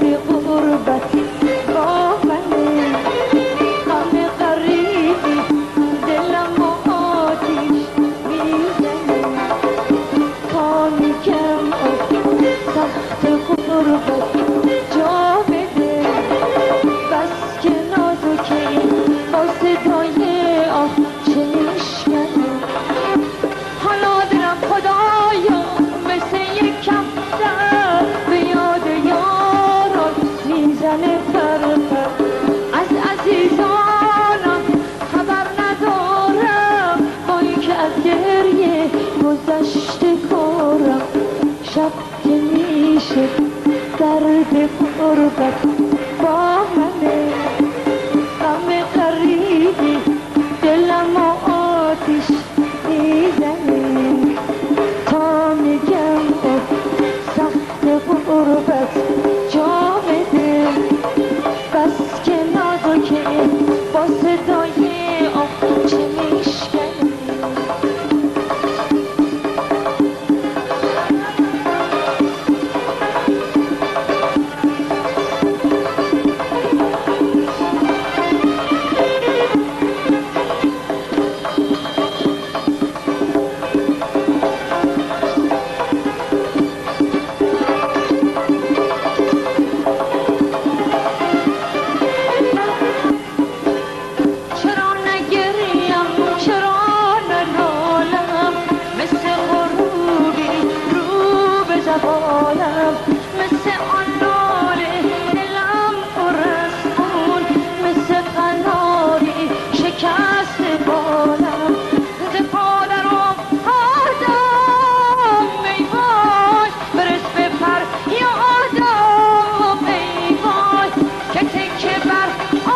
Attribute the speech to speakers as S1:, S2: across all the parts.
S1: غربت با منه، غم غریبی دلم و آتیش میزنه، تا میگم سخت غربت جا بده، بس که نازکه با صدای آه چه میشکنه. حالا دلم خدایا مثل یک کفتر به یاد یاران میزنه پرپر، از عزیزانم خبر ندارم، با اینکه از گریه گذشته کارم، شب که میشه درد غربت با منه، غم غریبی دلم و آتیش میزنه، تا میگم سخت غربت جا بده، بس که نازکه با صدای آه چه میشکنه. مثل آن لاله دلم پر از خون، مثل قناری شکست بالم، ز پادر افتادم ای وای، برس به فریادم ای وای، که تکه بر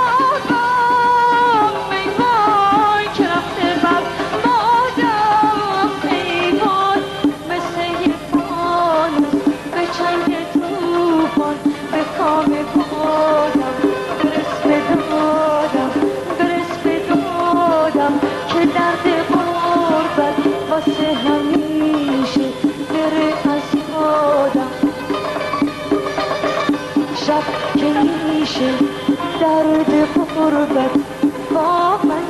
S1: آبم ای وای، که رفته بر بادم ای وای، مثل یک چنگ توفان به کام بادم، برس به دادم برس به دادم، که درد غربت واسه همیشه بره از یادم، شب که میشه درد غربت با من.